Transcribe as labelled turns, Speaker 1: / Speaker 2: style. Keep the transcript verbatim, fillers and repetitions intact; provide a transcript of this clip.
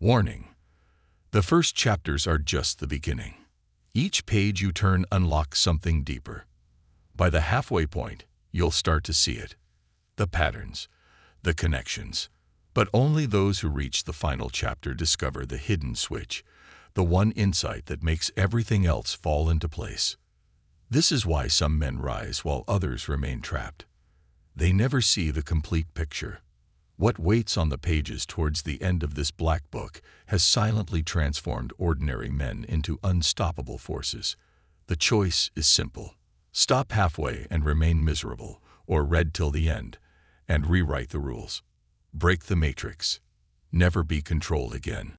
Speaker 1: Warning: the first chapters are just the beginning. Each page you turn unlocks something deeper. By the halfway point, you'll start to see it. The patterns, the connections. But only those who reach the final chapter discover the hidden switch, the one insight that makes everything else fall into place. This is why some men rise while others remain trapped. They never see the complete picture. What waits on the pages towards the end of this black book has silently transformed ordinary men into unstoppable forces. The choice is simple. Stop halfway and remain miserable, or read till the end and rewrite the rules. Break the matrix. Never be controlled again.